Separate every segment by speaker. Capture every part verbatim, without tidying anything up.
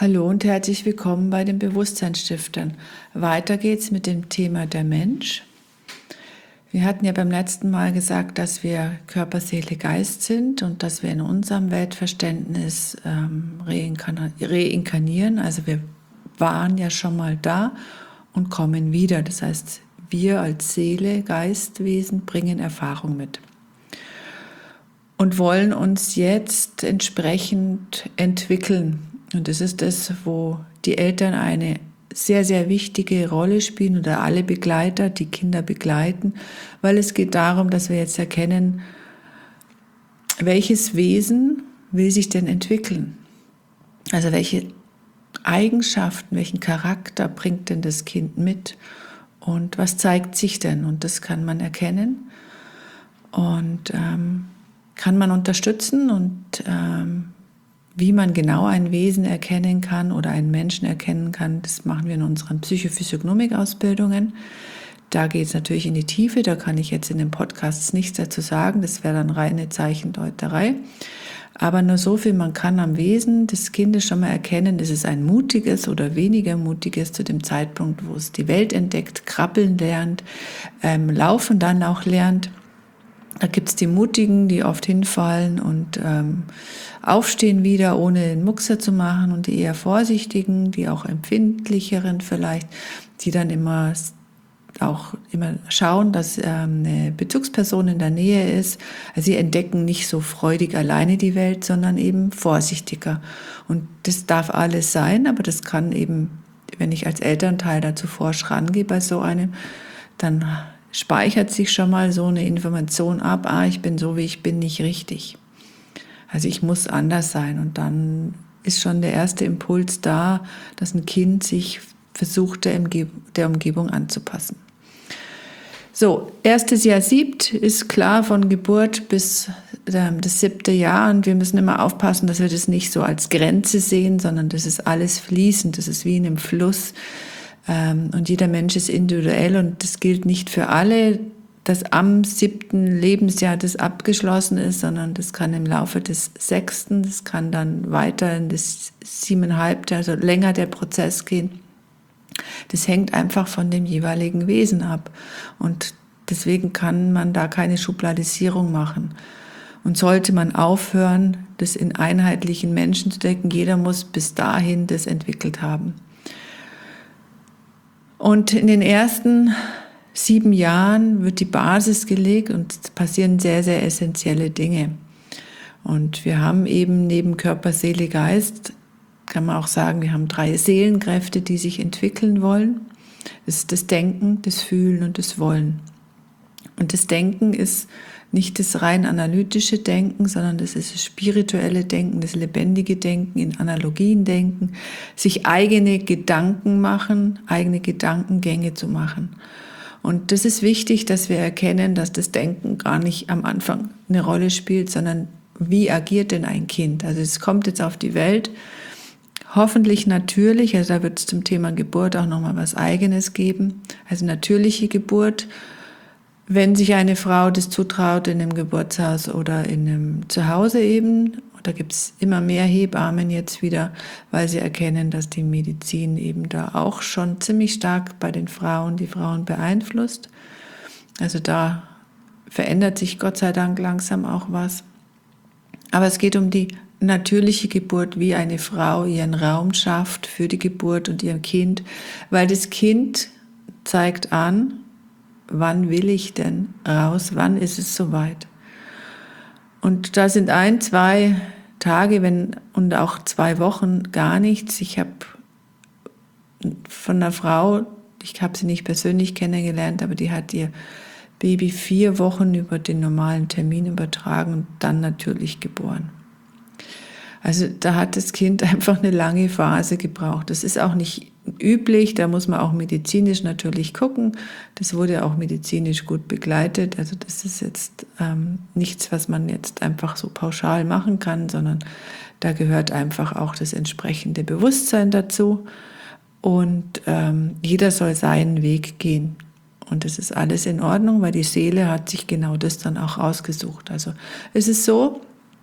Speaker 1: Hallo und herzlich willkommen bei den Bewusstseinsstiftern. Weiter geht's mit dem Thema der Mensch. Wir hatten ja beim letzten Mal gesagt, dass wir Körper, Seele, Geist sind und dass wir in unserem Weltverständnis ähm, reinkarnieren. Also wir waren ja schon mal da und kommen wieder. Das heißt, wir als Seele, Geistwesen bringen Erfahrung mit und wollen uns jetzt entsprechend entwickeln. Und das ist das, wo die Eltern eine sehr, sehr wichtige Rolle spielen oder alle Begleiter, die Kinder begleiten, weil es geht darum, dass wir jetzt erkennen, welches Wesen will sich denn entwickeln? Also welche Eigenschaften, welchen Charakter bringt denn das Kind mit? Und was zeigt sich denn? Und das kann man erkennen und ähm, kann man unterstützen und ähm, wie man genau ein Wesen erkennen kann oder einen Menschen erkennen kann, das machen wir in unseren Psychophysiognomik-Ausbildungen. Da geht es natürlich in die Tiefe, da kann ich jetzt in den Podcasts nichts dazu sagen, das wäre dann reine Zeichendeuterei. Aber nur so viel, man kann am Wesen des Kindes schon mal erkennen, ist es ein mutiges oder weniger mutiges zu dem Zeitpunkt, wo es die Welt entdeckt, krabbeln lernt, ähm, laufen dann auch lernt. Da gibt's die Mutigen, die oft hinfallen und ähm, aufstehen wieder, ohne den Muckser zu machen, und die eher Vorsichtigen, die auch Empfindlicheren vielleicht, die dann immer auch immer schauen, dass ähm, eine Bezugsperson in der Nähe ist. Also sie entdecken nicht so freudig alleine die Welt, sondern eben vorsichtiger. Und das darf alles sein, aber das kann eben, wenn ich als Elternteil dazu forsch rangehe bei so einem, dann speichert sich schon mal so eine Information ab, ah, ich bin so, wie ich bin, nicht richtig. Also ich muss anders sein. Und dann ist schon der erste Impuls da, dass ein Kind sich versucht, der, Umgeb- der Umgebung anzupassen. So, erstes Jahr siebt ist klar von Geburt bis äh, das siebte Jahr. Und wir müssen immer aufpassen, dass wir das nicht so als Grenze sehen, sondern das ist alles fließend, das ist wie in einem Fluss. Und jeder Mensch ist individuell und das gilt nicht für alle, dass am siebten Lebensjahr das abgeschlossen ist, sondern das kann im Laufe des sechsten, das kann dann weiter in das siebeneinhalbte, also länger der Prozess gehen. Das hängt einfach von dem jeweiligen Wesen ab und deswegen kann man da keine Schubladisierung machen. Und sollte man aufhören, das in einheitlichen Menschen zu denken, jeder muss bis dahin das entwickelt haben. Und in den ersten sieben Jahren wird die Basis gelegt und es passieren sehr, sehr essentielle Dinge. Und wir haben eben neben Körper, Seele, Geist, kann man auch sagen, wir haben drei Seelenkräfte, die sich entwickeln wollen. Das ist das Denken, das Fühlen und das Wollen. Und das Denken ist nicht das rein analytische Denken, sondern das ist das spirituelle Denken, das lebendige Denken, in Analogien denken, sich eigene Gedanken machen, eigene Gedankengänge zu machen. Und das ist wichtig, dass wir erkennen, dass das Denken gar nicht am Anfang eine Rolle spielt, sondern wie agiert denn ein Kind? Also es kommt jetzt auf die Welt, hoffentlich natürlich, also da wird es zum Thema Geburt auch nochmal was Eigenes geben, also natürliche Geburt. Wenn sich eine Frau das zutraut in einem Geburtshaus oder in einem Zuhause eben, da gibt es immer mehr Hebammen jetzt wieder, weil sie erkennen, dass die Medizin eben da auch schon ziemlich stark bei den Frauen, die Frauen beeinflusst. Also da verändert sich Gott sei Dank langsam auch was. Aber es geht um die natürliche Geburt, wie eine Frau ihren Raum schafft für die Geburt und ihr Kind, weil das Kind zeigt an, wann will ich denn raus? Wann ist es soweit? Und da sind ein, zwei Tage wenn und auch zwei Wochen gar nichts. Ich habe von einer Frau, ich habe sie nicht persönlich kennengelernt, aber die hat ihr Baby vier Wochen über den normalen Termin übertragen und dann natürlich geboren. Also da hat das Kind einfach eine lange Phase gebraucht. Das ist auch nicht üblich, da muss man auch medizinisch natürlich gucken. Das wurde auch medizinisch gut begleitet. Also das ist jetzt ähm, nichts, was man jetzt einfach so pauschal machen kann, sondern da gehört einfach auch das entsprechende Bewusstsein dazu. Und ähm, jeder soll seinen Weg gehen. Und das ist alles in Ordnung, weil die Seele hat sich genau das dann auch ausgesucht. Also es ist so,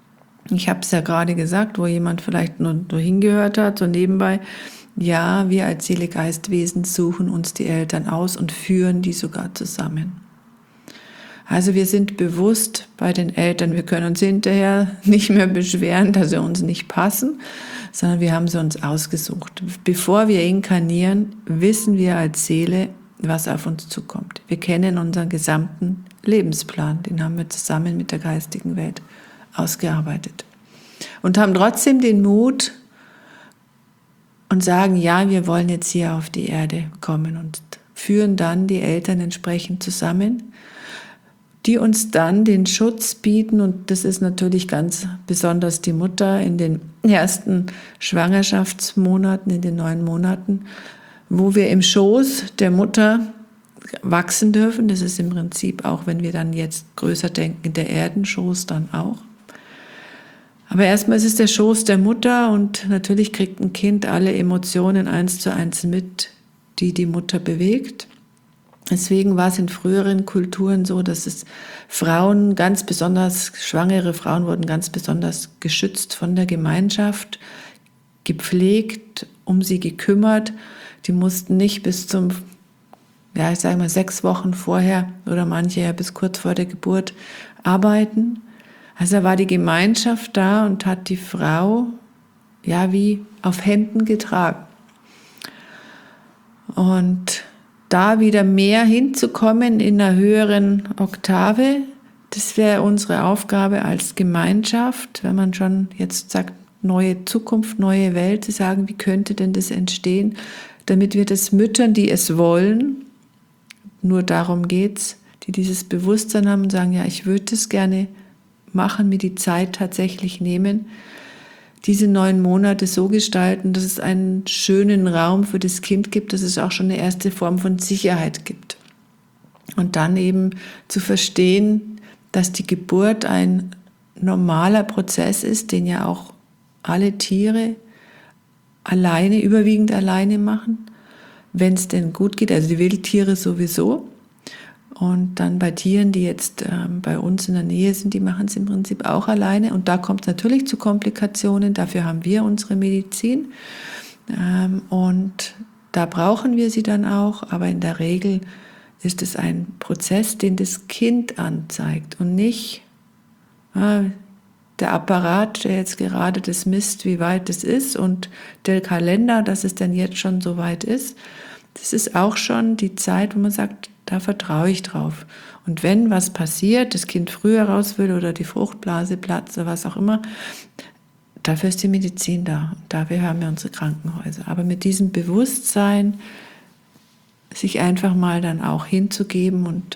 Speaker 1: Ich habe es ja gerade gesagt, wo jemand vielleicht nur, nur hingehört hat, so nebenbei. Ja, wir als Seele-Geist-Wesen suchen uns die Eltern aus und führen die sogar zusammen. Also wir sind bewusst bei den Eltern. Wir können uns hinterher nicht mehr beschweren, dass sie uns nicht passen, sondern wir haben sie uns ausgesucht. Bevor wir inkarnieren, wissen wir als Seele, was auf uns zukommt. Wir kennen unseren gesamten Lebensplan. Den haben wir zusammen mit der geistigen Welt ausgearbeitet. Und haben trotzdem den Mut und sagen, ja, wir wollen jetzt hier auf die Erde kommen und führen dann die Eltern entsprechend zusammen, die uns dann den Schutz bieten, und das ist natürlich ganz besonders die Mutter in den ersten Schwangerschaftsmonaten, in den neun Monaten, wo wir im Schoß der Mutter wachsen dürfen. Das ist im Prinzip auch, wenn wir dann jetzt größer denken, der Erdenschoß dann auch. Aber erstmal ist es der Schoß der Mutter, und natürlich kriegt ein Kind alle Emotionen eins zu eins mit, die die Mutter bewegt. Deswegen war es in früheren Kulturen so, dass es Frauen, ganz besonders schwangere Frauen, wurden ganz besonders geschützt von der Gemeinschaft, gepflegt, um sie gekümmert. Die mussten nicht bis zum, ja, ich sage mal, sechs Wochen vorher oder manche ja bis kurz vor der Geburt arbeiten. Also da war die Gemeinschaft da und hat die Frau ja wie auf Händen getragen. Und da wieder mehr hinzukommen in einer höheren Oktave, das wäre unsere Aufgabe als Gemeinschaft, wenn man schon jetzt sagt, neue Zukunft, neue Welt, zu sagen, wie könnte denn das entstehen, damit wir das Müttern, die es wollen, nur darum geht's, die dieses Bewusstsein haben und sagen, ja, ich würde das gerne machen, mir die Zeit tatsächlich nehmen, diese neun Monate so gestalten, dass es einen schönen Raum für das Kind gibt, dass es auch schon eine erste Form von Sicherheit gibt. Und dann eben zu verstehen, dass die Geburt ein normaler Prozess ist, den ja auch alle Tiere alleine, überwiegend alleine machen, wenn es denn gut geht, also die Wildtiere sowieso. Und dann bei Tieren, die jetzt ähm, bei uns in der Nähe sind, die machen es im Prinzip auch alleine. Und da kommt es natürlich zu Komplikationen. Dafür haben wir unsere Medizin. Ähm, und da brauchen wir sie dann auch. Aber in der Regel ist es ein Prozess, den das Kind anzeigt und nicht äh, der Apparat, der jetzt gerade das misst, wie weit es ist, und der Kalender, dass es denn jetzt schon so weit ist. Das ist auch schon die Zeit, wo man sagt, da vertraue ich drauf. Und wenn was passiert, das Kind früher raus will oder die Fruchtblase platzt oder was auch immer, dafür ist die Medizin da. Und dafür haben wir unsere Krankenhäuser. Aber mit diesem Bewusstsein, sich einfach mal dann auch hinzugeben und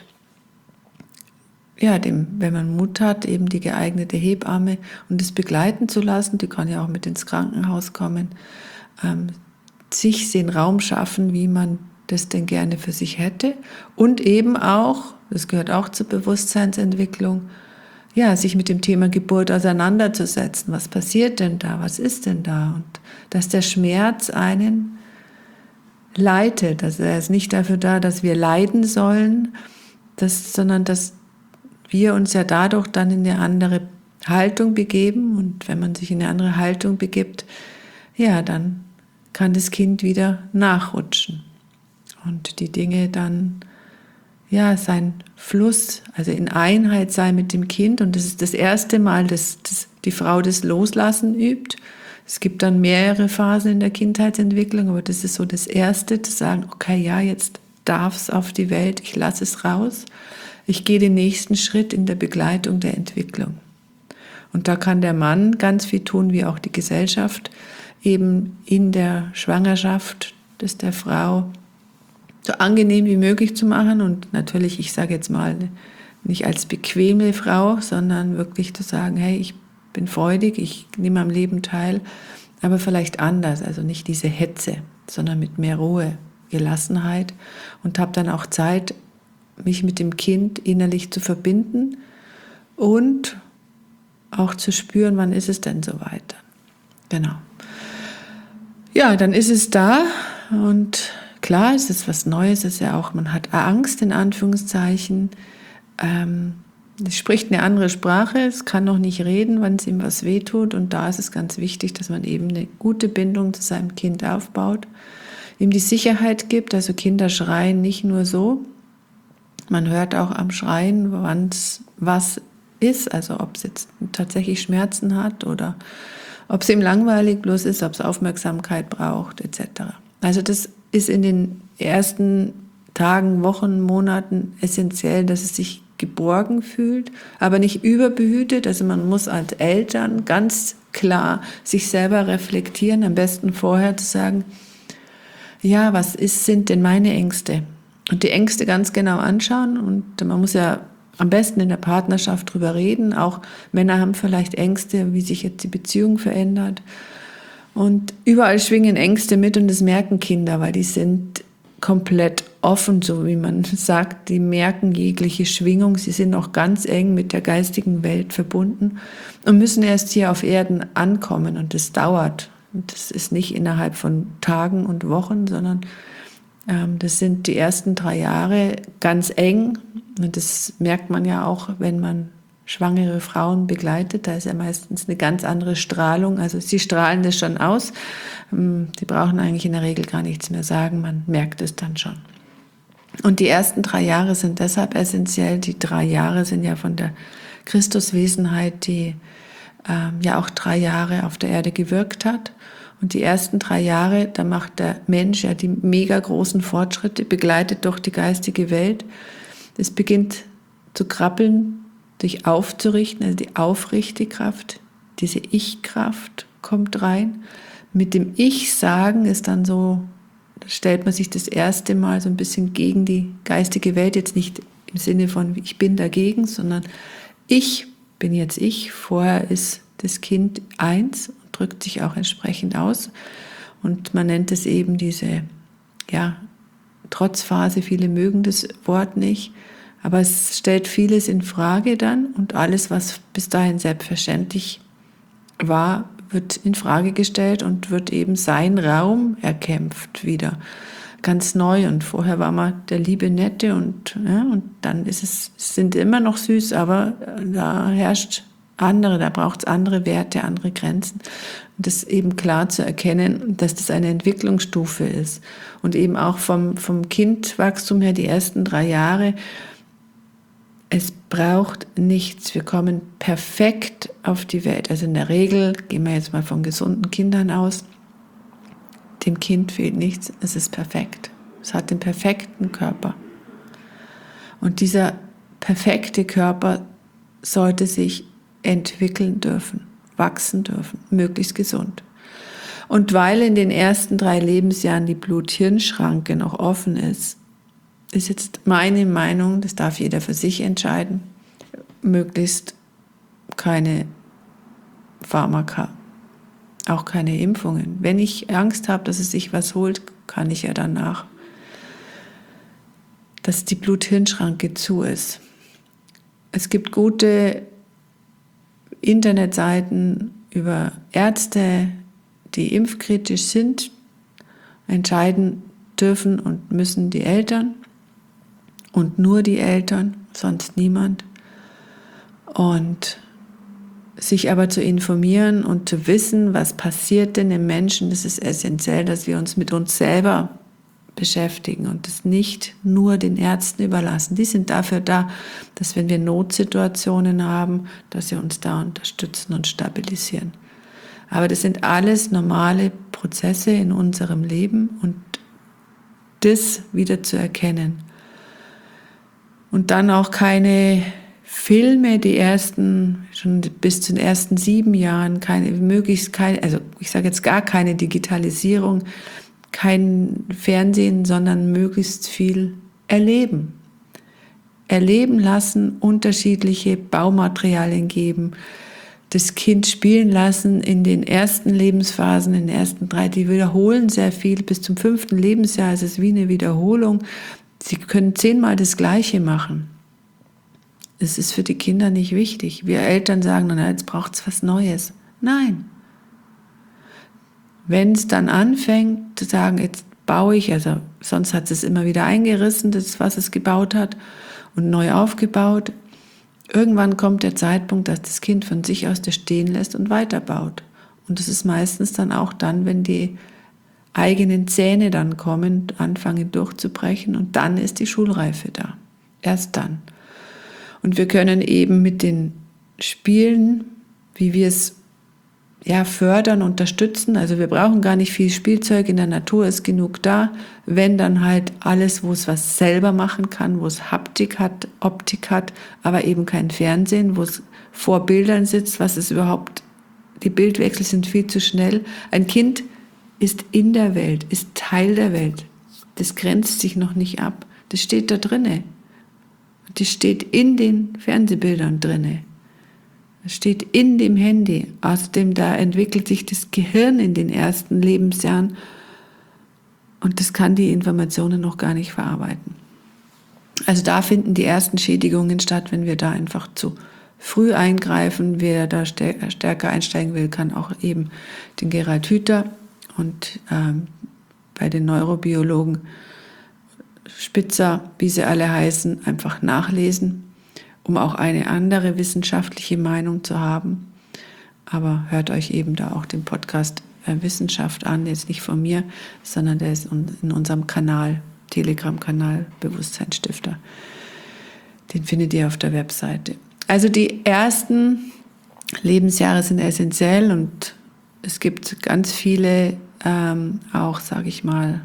Speaker 1: ja, dem, wenn man Mut hat, eben die geeignete Hebamme und es begleiten zu lassen, die kann ja auch mit ins Krankenhaus kommen, ähm, sich den Raum schaffen, wie man das denn gerne für sich hätte, und eben auch, das gehört auch zur Bewusstseinsentwicklung, ja, sich mit dem Thema Geburt auseinanderzusetzen. Was passiert denn da? Was ist denn da? Und dass der Schmerz einen leitet. Also er ist nicht dafür da, dass wir leiden sollen, dass, sondern dass wir uns ja dadurch dann in eine andere Haltung begeben. Und wenn man sich in eine andere Haltung begibt, ja, dann kann das Kind wieder nachrutschen. Und die Dinge dann, ja, sein Fluss, also in Einheit sein mit dem Kind. Und das ist das erste Mal, dass, dass die Frau das Loslassen übt. Es gibt dann mehrere Phasen in der Kindheitsentwicklung, aber das ist so das Erste, zu sagen, okay, ja, jetzt darf es auf die Welt, ich lasse es raus. Ich gehe den nächsten Schritt in der Begleitung der Entwicklung. Und da kann der Mann ganz viel tun, wie auch die Gesellschaft, eben in der Schwangerschaft, das der Frau so angenehm wie möglich zu machen. Und natürlich, ich sage jetzt mal, nicht als bequeme Frau, sondern wirklich zu sagen, hey, ich bin freudig, ich nehme am Leben teil, aber vielleicht anders, also nicht diese Hetze, sondern mit mehr Ruhe, Gelassenheit, und habe dann auch Zeit, mich mit dem Kind innerlich zu verbinden und auch zu spüren, wann ist es denn soweit. Genau. Ja, dann ist es da, und klar, es ist was Neues, es ist ja auch, man hat Angst in Anführungszeichen, ähm, es spricht eine andere Sprache, es kann noch nicht reden, wenn es ihm was wehtut. Und da ist es ganz wichtig, dass man eben eine gute Bindung zu seinem Kind aufbaut, ihm die Sicherheit gibt. Also Kinder schreien nicht nur so, man hört auch am Schreien, wann es was ist, also ob es jetzt tatsächlich Schmerzen hat oder ob es ihm langweilig bloß ist, ob es Aufmerksamkeit braucht, et cetera. Also das ist in den ersten Tagen, Wochen, Monaten essentiell, dass es sich geborgen fühlt, aber nicht überbehütet. Also man muss als Eltern ganz klar sich selber reflektieren, am besten vorher zu sagen, ja, was ist, sind denn meine Ängste? Und die Ängste ganz genau anschauen. Und man muss ja am besten in der Partnerschaft drüber reden. Auch Männer haben vielleicht Ängste, wie sich jetzt die Beziehung verändert. Und überall schwingen Ängste mit und das merken Kinder, weil die sind komplett offen, so wie man sagt. Die merken jegliche Schwingung. Sie sind auch ganz eng mit der geistigen Welt verbunden und müssen erst hier auf Erden ankommen. Und das dauert. Und das ist nicht innerhalb von Tagen und Wochen, sondern ähm, das sind die ersten drei Jahre ganz eng. Und das merkt man ja auch, wenn man schwangere Frauen begleitet. Da ist ja meistens eine ganz andere Strahlung. Also sie strahlen das schon aus. Die brauchen eigentlich in der Regel gar nichts mehr sagen. Man merkt es dann schon. Und die ersten drei Jahre sind deshalb essentiell. Die drei Jahre sind ja von der Christuswesenheit, die ähm, ja auch drei Jahre auf der Erde gewirkt hat. Und die ersten drei Jahre, da macht der Mensch ja die mega großen Fortschritte, begleitet durch die geistige Welt. Es beginnt zu krabbeln, sich aufzurichten, also die Aufrichtigkraft, diese Ich-Kraft kommt rein. Mit dem Ich-Sagen ist dann so, da stellt man sich das erste Mal so ein bisschen gegen die geistige Welt, jetzt nicht im Sinne von ich bin dagegen, sondern ich bin jetzt ich, vorher ist das Kind eins und drückt sich auch entsprechend aus. Und man nennt es eben diese, ja, Trotzphase, viele mögen das Wort nicht, aber es stellt vieles in Frage dann und alles, was bis dahin selbstverständlich war, wird in Frage gestellt und wird eben sein Raum erkämpft wieder, ganz neu. Und vorher war man der liebe Nette und, ja, und dann ist es, es sind immer noch süß, aber da herrscht andere, da braucht es andere Werte, andere Grenzen. Und das eben klar zu erkennen, dass das eine Entwicklungsstufe ist. Und eben auch vom, vom Kindwachstum her die ersten drei Jahre, es braucht nichts. Wir kommen perfekt auf die Welt. Also in der Regel, gehen wir jetzt mal von gesunden Kindern aus, dem Kind fehlt nichts, es ist perfekt. Es hat den perfekten Körper. Und dieser perfekte Körper sollte sich entwickeln dürfen, wachsen dürfen, möglichst gesund. Und weil in den ersten drei Lebensjahren die Blut-Hirn-Schranke noch offen ist, ist jetzt meine Meinung, das darf jeder für sich entscheiden, möglichst keine Pharmaka, auch keine Impfungen. Wenn ich Angst habe, dass es sich was holt, kann ich ja danach, dass die Blut-Hirn-Schranke zu ist. Es gibt gute Internetseiten über Ärzte, die impfkritisch sind. Entscheiden dürfen und müssen die Eltern und nur die Eltern, sonst niemand. Und sich aber zu informieren und zu wissen, was passiert denn im Menschen, das ist essentiell, dass wir uns mit uns selber beschäftigen und das nicht nur den Ärzten überlassen. Die sind dafür da, dass wenn wir Notsituationen haben, dass sie uns da unterstützen und stabilisieren. Aber das sind alles normale Prozesse in unserem Leben und das wieder zu erkennen. Und dann auch keine Filme, die ersten, schon bis zu den ersten sieben Jahren, keine, möglichst keine, also ich sage jetzt gar keine Digitalisierung, kein Fernsehen, sondern möglichst viel erleben. Erleben lassen, unterschiedliche Baumaterialien geben, das Kind spielen lassen in den ersten Lebensphasen, in den ersten drei, die wiederholen sehr viel, bis zum fünften Lebensjahr ist es wie eine Wiederholung. Sie können zehnmal das Gleiche machen. Es ist für die Kinder nicht wichtig. Wir Eltern sagen, na, jetzt braucht es was Neues. Nein. Wenn es dann anfängt zu sagen, jetzt baue ich, also sonst hat es immer wieder eingerissen, das, was es gebaut hat, und neu aufgebaut. Irgendwann kommt der Zeitpunkt, dass das Kind von sich aus das stehen lässt und weiterbaut. Und das ist meistens dann auch dann, wenn die eigenen Zähne dann kommen, anfangen durchzubrechen, und dann ist die Schulreife da. Erst dann. Und wir können eben mit den Spielen, wie wir es ja, fördern, unterstützen. Also wir brauchen gar nicht viel Spielzeug, in der Natur ist genug da. Wenn dann halt alles, wo es was selber machen kann, wo es Haptik hat, Optik hat, aber eben kein Fernsehen, wo es vor Bildern sitzt, was ist überhaupt, die Bildwechsel sind viel zu schnell. Ein Kind ist in der Welt, ist Teil der Welt. Das grenzt sich noch nicht ab. Das steht da drinne. Das steht in den Fernsehbildern drinne. Das steht in dem Handy. Außerdem, da entwickelt sich das Gehirn in den ersten Lebensjahren und das kann die Informationen noch gar nicht verarbeiten. Also da finden die ersten Schädigungen statt, wenn wir da einfach zu früh eingreifen. Wer da stärker einsteigen will, kann auch eben den Gerald Hüther und ähm, bei den Neurobiologen Spitzer, wie sie alle heißen, einfach nachlesen, um auch eine andere wissenschaftliche Meinung zu haben. Aber hört euch eben da auch den Podcast äh, Wissenschaft an, jetzt nicht von mir, sondern der ist in unserem Kanal, Telegram-Kanal Bewusstseinsstifter. Den findet ihr auf der Webseite. Also die ersten Lebensjahre sind essentiell und es gibt ganz viele ähm, auch, sage ich mal,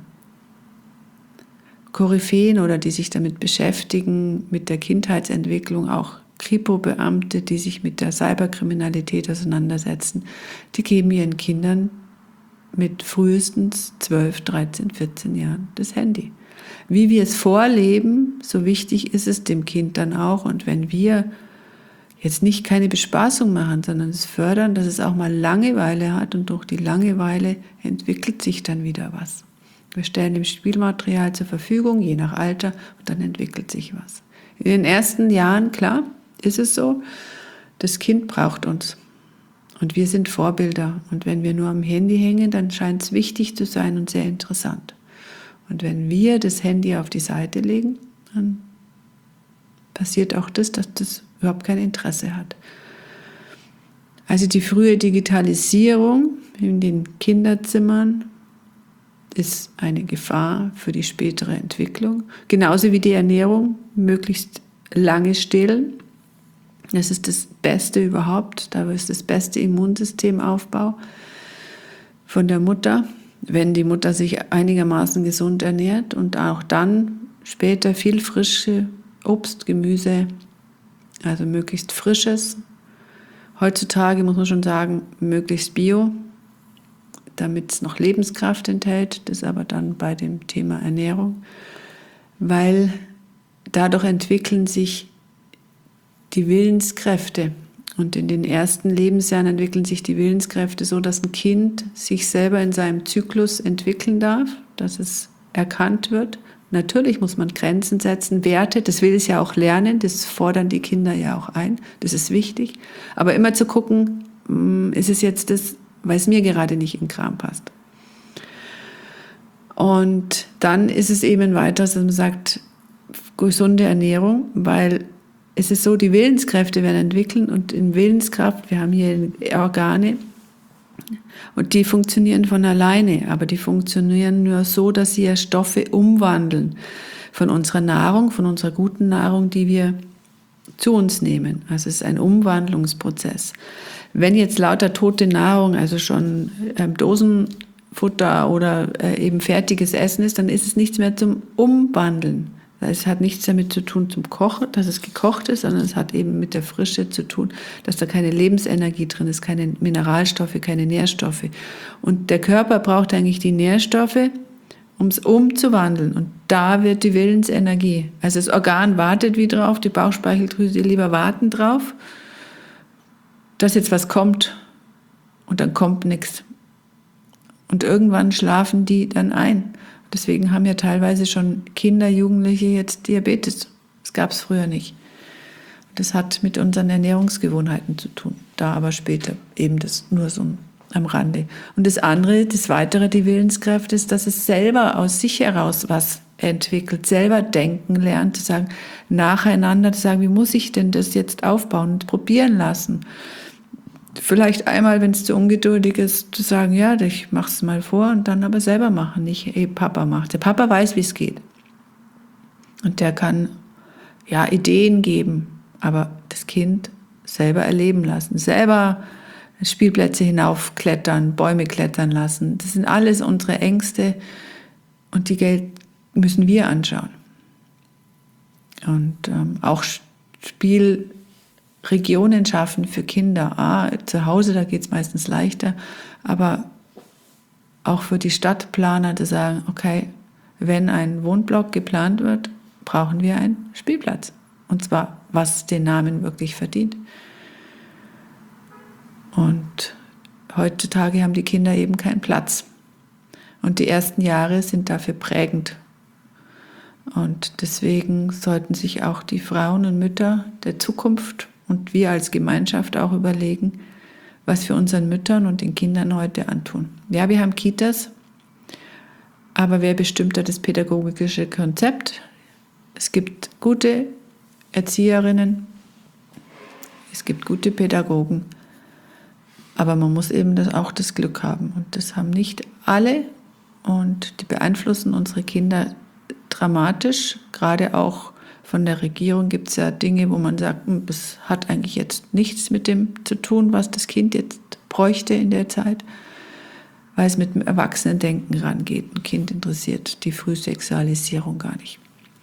Speaker 1: Koryphäen oder die sich damit beschäftigen, mit der Kindheitsentwicklung, auch Kripo-Beamte, die sich mit der Cyberkriminalität auseinandersetzen, die geben ihren Kindern mit frühestens zwölf, dreizehn, vierzehn Jahren das Handy. Wie wir es vorleben, so wichtig ist es dem Kind dann auch. Und wenn wir jetzt nicht keine Bespaßung machen, sondern es fördern, dass es auch mal Langeweile hat und durch die Langeweile entwickelt sich dann wieder was. Wir stellen dem Spielmaterial zur Verfügung, je nach Alter, und dann entwickelt sich was. In den ersten Jahren, klar, ist es so, das Kind braucht uns. Und wir sind Vorbilder. Und wenn wir nur am Handy hängen, dann scheint es wichtig zu sein und sehr interessant. Und wenn wir das Handy auf die Seite legen, dann passiert auch das, dass das überhaupt kein Interesse hat. Also die frühe Digitalisierung in den Kinderzimmern ist eine Gefahr für die spätere Entwicklung. Genauso wie die Ernährung, möglichst lange stillen. Das ist das Beste überhaupt. Da ist das beste Immunsystemaufbau von der Mutter, wenn die Mutter sich einigermaßen gesund ernährt und auch dann später viel frische Obst, Gemüse, also möglichst frisches. Heutzutage muss man schon sagen, möglichst bio, damit es noch Lebenskraft enthält, das aber dann bei dem Thema Ernährung, weil dadurch entwickeln sich die Willenskräfte und in den ersten Lebensjahren entwickeln sich die Willenskräfte so, dass ein Kind sich selber in seinem Zyklus entwickeln darf, dass es erkannt wird. Natürlich muss man Grenzen setzen, Werte, das will es ja auch lernen, das fordern die Kinder ja auch ein, das ist wichtig, aber immer zu gucken, ist es jetzt das, weil es mir gerade nicht in den Kram passt. Und dann ist es eben weiter, dass man sagt, gesunde Ernährung, weil es ist so, die Willenskräfte werden entwickeln und in Willenskraft, wir haben hier Organe und die funktionieren von alleine, aber die funktionieren nur so, dass sie ja Stoffe umwandeln von unserer Nahrung, von unserer guten Nahrung, die wir zu uns nehmen. Also es ist ein Umwandlungsprozess. Wenn jetzt lauter tote Nahrung, also schon ähm, Dosenfutter oder äh, eben fertiges Essen ist, dann ist es nichts mehr zum Umwandeln. Es hat nichts damit zu tun zum Kochen, dass es gekocht ist, sondern es hat eben mit der Frische zu tun, dass da keine Lebensenergie drin ist, keine Mineralstoffe, keine Nährstoffe. Und der Körper braucht eigentlich die Nährstoffe, um es umzuwandeln. Und da wird die Willensenergie. Also das Organ wartet wie drauf, die Bauchspeicheldrüse, die Leber warten drauf, dass jetzt was kommt und dann kommt nichts. Und irgendwann schlafen die dann ein. Deswegen haben ja teilweise schon Kinder, Jugendliche jetzt Diabetes. Das gab es früher nicht. Das hat mit unseren Ernährungsgewohnheiten zu tun. Da aber später eben das nur so am Rande. Und das andere, das weitere, die Willenskräfte, ist, dass es selber aus sich heraus was entwickelt, selber denken lernt, zu sagen, nacheinander zu sagen, wie muss ich denn das jetzt aufbauen und probieren lassen. Vielleicht einmal, wenn es zu ungeduldig ist, zu sagen, ja, ich mache es mal vor und dann aber selber machen, nicht, hey, Papa macht. Der Papa weiß, wie es geht. Und der kann ja Ideen geben, aber das Kind selber erleben lassen, selber Spielplätze hinaufklettern, Bäume klettern lassen. Das sind alles unsere Ängste und die Geld müssen wir anschauen. Und ähm, auch Spielregionen schaffen für Kinder. Ah, zu Hause, da geht es meistens leichter, aber auch für die Stadtplaner zu sagen, okay, wenn ein Wohnblock geplant wird, brauchen wir einen Spielplatz. Und zwar, was den Namen wirklich verdient. Und heutzutage haben die Kinder eben keinen Platz. Und die ersten Jahre sind dafür prägend. Und deswegen sollten sich auch die Frauen und Mütter der Zukunft und wir als Gemeinschaft auch überlegen, was wir unseren Müttern und den Kindern heute antun. Ja, wir haben Kitas, aber wer bestimmt da das pädagogische Konzept? Es gibt gute Erzieherinnen, es gibt gute Pädagogen, aber man muss eben das, auch das Glück haben. Und das haben nicht alle und die beeinflussen unsere Kinder dramatisch. Gerade auch von der Regierung gibt es ja Dinge, wo man sagt, das hat eigentlich jetzt nichts mit dem zu tun, was das Kind jetzt bräuchte in der Zeit, weil es mit dem Erwachsenendenken rangeht. Ein Kind interessiert die Frühsexualisierung gar nicht.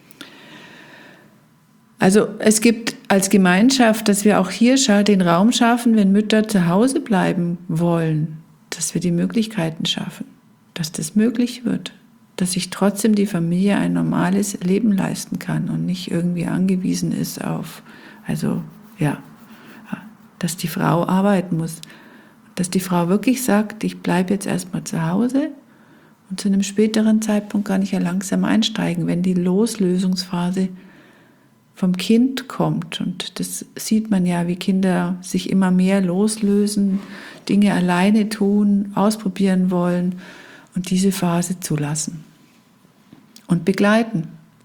Speaker 1: Also es gibt als Gemeinschaft, dass wir auch hier den Raum schaffen, wenn Mütter zu Hause bleiben wollen, dass wir die Möglichkeiten schaffen, dass das möglich wird, dass sich trotzdem die Familie ein normales Leben leisten kann und nicht irgendwie angewiesen ist auf, also ja, dass die Frau arbeiten muss, dass die Frau wirklich sagt, ich bleibe jetzt erstmal zu Hause und zu einem späteren Zeitpunkt kann ich ja langsam einsteigen, wenn die Loslösungsphase vom Kind kommt. Und das sieht man ja, wie Kinder sich immer mehr loslösen, Dinge alleine tun, ausprobieren wollen und diese Phase zulassen und begleiten.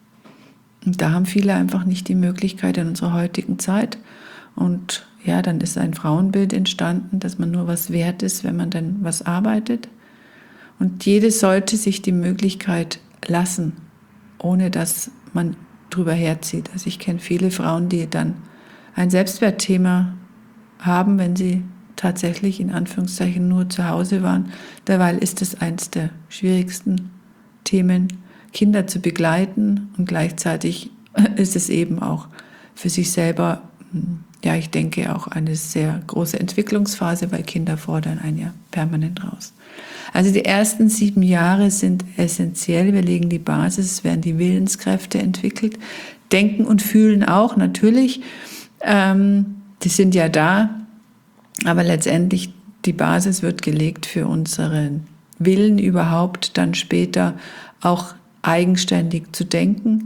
Speaker 1: Und da haben viele einfach nicht die Möglichkeit in unserer heutigen Zeit. Und ja, dann ist ein Frauenbild entstanden, dass man nur was wert ist, wenn man dann was arbeitet. Und jede sollte sich die Möglichkeit lassen, ohne dass man drüber herzieht. Also ich kenne viele Frauen, die dann ein Selbstwertthema haben, wenn sie tatsächlich in Anführungszeichen nur zu Hause waren. Derweil ist es eins der schwierigsten Themen, Kinder zu begleiten und gleichzeitig ist es eben auch für sich selber, ja, ich denke auch eine sehr große Entwicklungsphase, weil Kinder fordern einen ja permanent raus. Also die ersten sieben Jahre sind essentiell. Wir legen die Basis, es werden die Willenskräfte entwickelt. Denken und Fühlen auch, natürlich. Ähm, die sind ja da. Aber letztendlich die Basis wird gelegt für unseren Willen überhaupt, dann später auch eigenständig zu denken.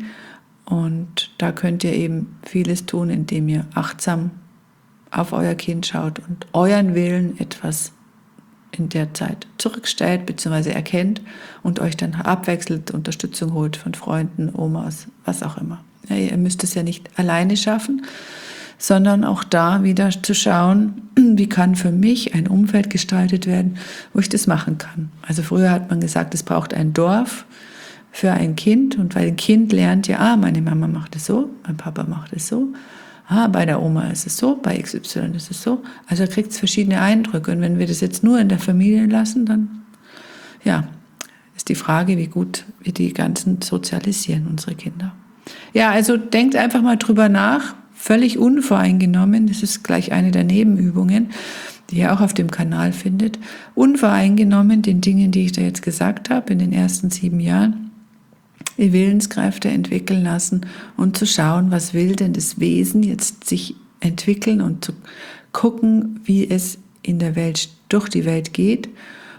Speaker 1: Und da könnt ihr eben vieles tun, indem ihr achtsam auf euer Kind schaut und euren Willen etwas in der Zeit zurückstellt bzw. erkennt und euch dann abwechselt, Unterstützung holt von Freunden, Omas, was auch immer. Ja, ihr müsst es ja nicht alleine schaffen, sondern auch da wieder zu schauen, wie kann für mich ein Umfeld gestaltet werden, wo ich das machen kann. Also früher hat man gesagt, es braucht ein Dorf für ein Kind und weil ein Kind lernt ja, ah, meine Mama macht es so, mein Papa macht es so, ah, bei der Oma ist es so, bei X Y ist es so. Also da kriegt es verschiedene Eindrücke. Und wenn wir das jetzt nur in der Familie lassen, dann ja, ist die Frage, wie gut wir die ganzen sozialisieren, unsere Kinder. Ja, also denkt einfach mal drüber nach, völlig unvoreingenommen. Das ist gleich eine der Nebenübungen, die ihr auch auf dem Kanal findet. Unvoreingenommen den Dingen, die ich da jetzt gesagt habe, in den ersten sieben Jahren. Die Willenskräfte entwickeln lassen und zu schauen, was will denn das Wesen jetzt sich entwickeln und zu gucken, wie es in der Welt, durch die Welt geht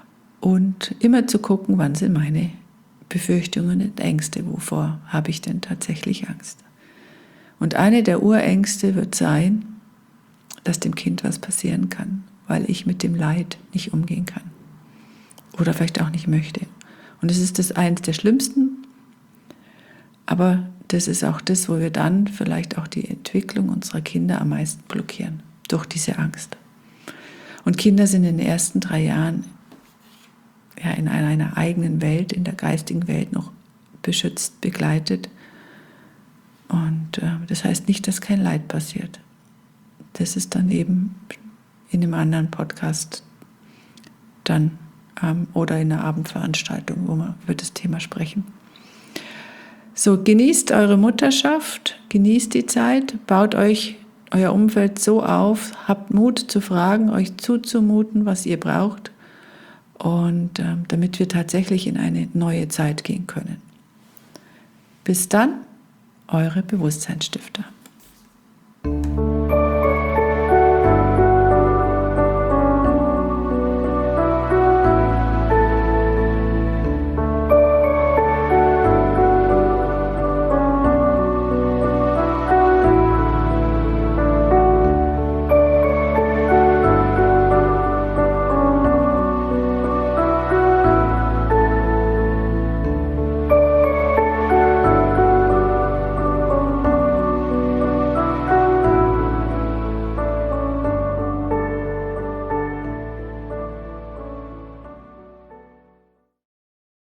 Speaker 1: und immer zu gucken, wann sind meine Befürchtungen und Ängste, wovor habe ich denn tatsächlich Angst. Und eine der Urängste wird sein, dass dem Kind was passieren kann, weil ich mit dem Leid nicht umgehen kann oder vielleicht auch nicht möchte. Und es ist das eines der schlimmsten Aber das ist auch das, wo wir dann vielleicht auch die Entwicklung unserer Kinder am meisten blockieren, durch diese Angst. Und Kinder sind in den ersten drei Jahren ja in einer eigenen Welt, in der geistigen Welt noch beschützt, begleitet. Und äh, das heißt nicht, dass kein Leid passiert. Das ist dann eben in einem anderen Podcast dann ähm, oder in einer Abendveranstaltung, wo wir über das Thema sprechen. So, genießt eure Mutterschaft, genießt die Zeit, baut euch euer Umfeld so auf, habt Mut zu fragen, euch zuzumuten, was ihr braucht, und ähm, damit wir tatsächlich in eine neue Zeit gehen können. Bis dann, eure Bewusstseinsstifter.